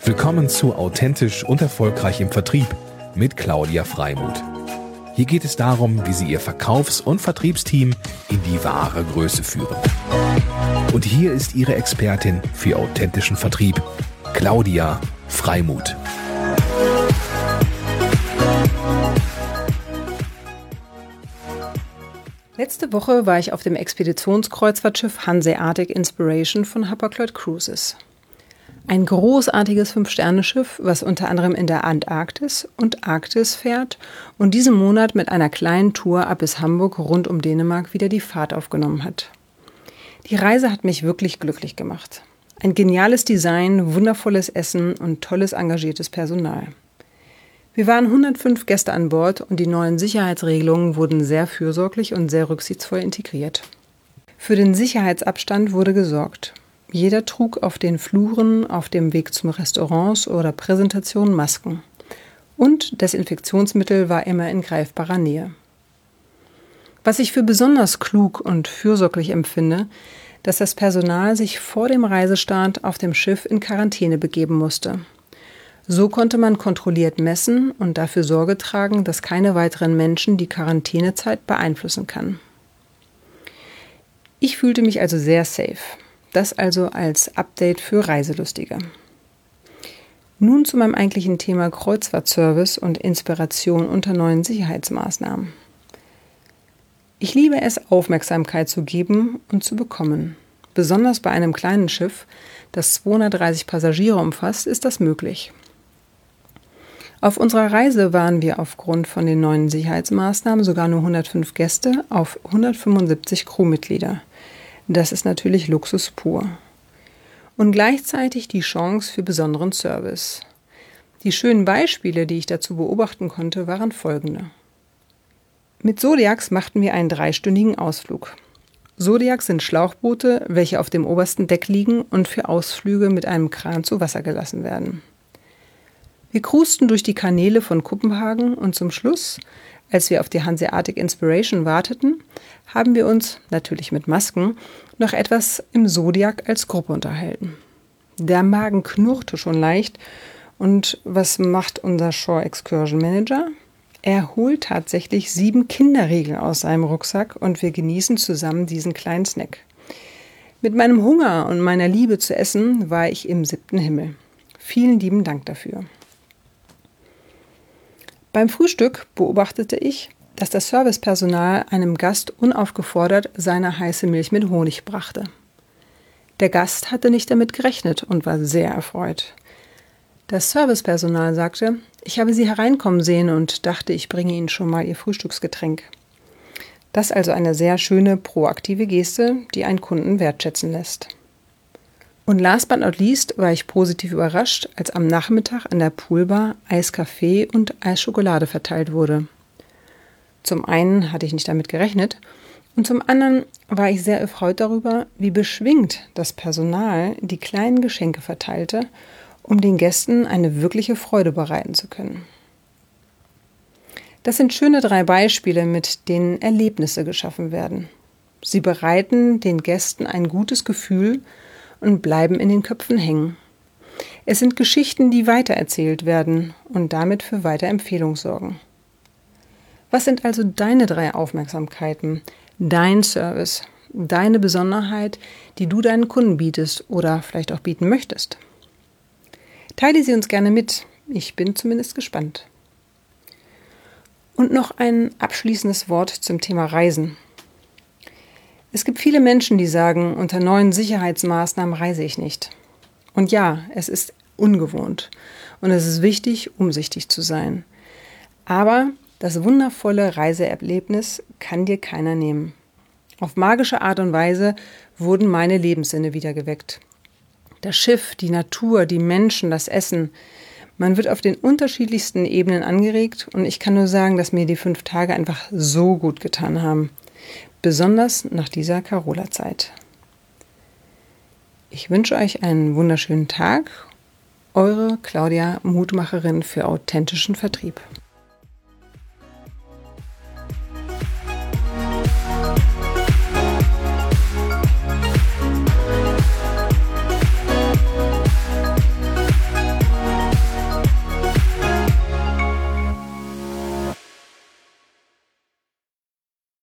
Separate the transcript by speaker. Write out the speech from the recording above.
Speaker 1: Willkommen zu Authentisch und Erfolgreich im Vertrieb mit Claudia Freimuth. Hier geht es darum, wie Sie Ihr Verkaufs- und Vertriebsteam in die wahre Größe führen. Und hier ist Ihre Expertin für authentischen Vertrieb, Claudia Freimuth.
Speaker 2: Letzte Woche war ich auf dem Expeditionskreuzfahrtschiff Hanseatic Inspiration von Hapag-Lloyd Cruises. Ein großartiges 5-Sterne-Schiff, was unter anderem in der Antarktis und Arktis fährt und diesen Monat mit einer kleinen Tour ab bis Hamburg rund um Dänemark wieder die Fahrt aufgenommen hat. Die Reise hat mich wirklich glücklich gemacht. Ein geniales Design, wundervolles Essen und tolles, engagiertes Personal. Wir waren 105 Gäste an Bord und die neuen Sicherheitsregelungen wurden sehr fürsorglich und sehr rücksichtsvoll integriert. Für den Sicherheitsabstand wurde gesorgt. Jeder trug auf den Fluren, auf dem Weg zum Restaurants oder Präsentation Masken. Und Desinfektionsmittel war immer in greifbarer Nähe. Was ich für besonders klug und fürsorglich empfinde, dass das Personal sich vor dem Reisestart auf dem Schiff in Quarantäne begeben musste. So konnte man kontrolliert messen und dafür Sorge tragen, dass keine weiteren Menschen die Quarantänezeit beeinflussen kann. Ich fühlte mich also sehr safe. Das also als Update für Reiselustige. Nun zu meinem eigentlichen Thema Kreuzfahrtservice und Inspiration unter neuen Sicherheitsmaßnahmen. Ich liebe es, Aufmerksamkeit zu geben und zu bekommen. Besonders bei einem kleinen Schiff, das 230 Passagiere umfasst, ist das möglich. Auf unserer Reise waren wir aufgrund von den neuen Sicherheitsmaßnahmen sogar nur 105 Gäste auf 175 Crewmitglieder. Das ist natürlich Luxus pur. Und gleichzeitig die Chance für besonderen Service. Die schönen Beispiele, die ich dazu beobachten konnte, waren folgende. Mit Zodiacs machten wir einen 3-stündigen Ausflug. Zodiacs sind Schlauchboote, welche auf dem obersten Deck liegen und für Ausflüge mit einem Kran zu Wasser gelassen werden. Wir cruisten durch die Kanäle von Kopenhagen und zum Schluss, als wir auf die Hanseatic Inspiration warteten, haben wir uns, natürlich mit Masken, noch etwas im Zodiac als Gruppe unterhalten. Der Magen knurrte schon leicht und was macht unser Shore Excursion Manager? Er holt tatsächlich 7 Kinderriegel aus seinem Rucksack und wir genießen zusammen diesen kleinen Snack. Mit meinem Hunger und meiner Liebe zu essen war ich im 7. Himmel. Vielen lieben Dank dafür. Beim Frühstück beobachtete ich, dass das Servicepersonal einem Gast unaufgefordert seine heiße Milch mit Honig brachte. Der Gast hatte nicht damit gerechnet und war sehr erfreut. Das Servicepersonal sagte, ich habe Sie hereinkommen sehen und dachte, ich bringe Ihnen schon mal Ihr Frühstücksgetränk. Das also eine sehr schöne, proaktive Geste, die einen Kunden wertschätzen lässt. Und last but not least war ich positiv überrascht, als am Nachmittag an der Poolbar Eiskaffee und Eisschokolade verteilt wurde. Zum einen hatte ich nicht damit gerechnet und zum anderen war ich sehr erfreut darüber, wie beschwingt das Personal die kleinen Geschenke verteilte, um den Gästen eine wirkliche Freude bereiten zu können. Das sind schöne 3 Beispiele, mit denen Erlebnisse geschaffen werden. Sie bereiten den Gästen ein gutes Gefühl und bleiben in den Köpfen hängen. Es sind Geschichten, die weitererzählt werden und damit für Weiterempfehlung sorgen. Was sind also deine 3 Aufmerksamkeiten, dein Service, deine Besonderheit, die du deinen Kunden bietest oder vielleicht auch bieten möchtest? Teile sie uns gerne mit. Ich bin zumindest gespannt. Und noch ein abschließendes Wort zum Thema Reisen. Es gibt viele Menschen, die sagen, unter neuen Sicherheitsmaßnahmen reise ich nicht. Und ja, es ist ungewohnt und es ist wichtig, umsichtig zu sein. Aber das wundervolle Reiseerlebnis kann dir keiner nehmen. Auf magische Art und Weise wurden meine Lebenssinne wieder geweckt. Das Schiff, die Natur, die Menschen, das Essen. Man wird auf den unterschiedlichsten Ebenen angeregt und ich kann nur sagen, dass mir die 5 Tage einfach so gut getan haben. Besonders nach dieser Carola-Zeit. Ich wünsche euch einen wunderschönen Tag. Eure Claudia, Mutmacherin für authentischen Vertrieb.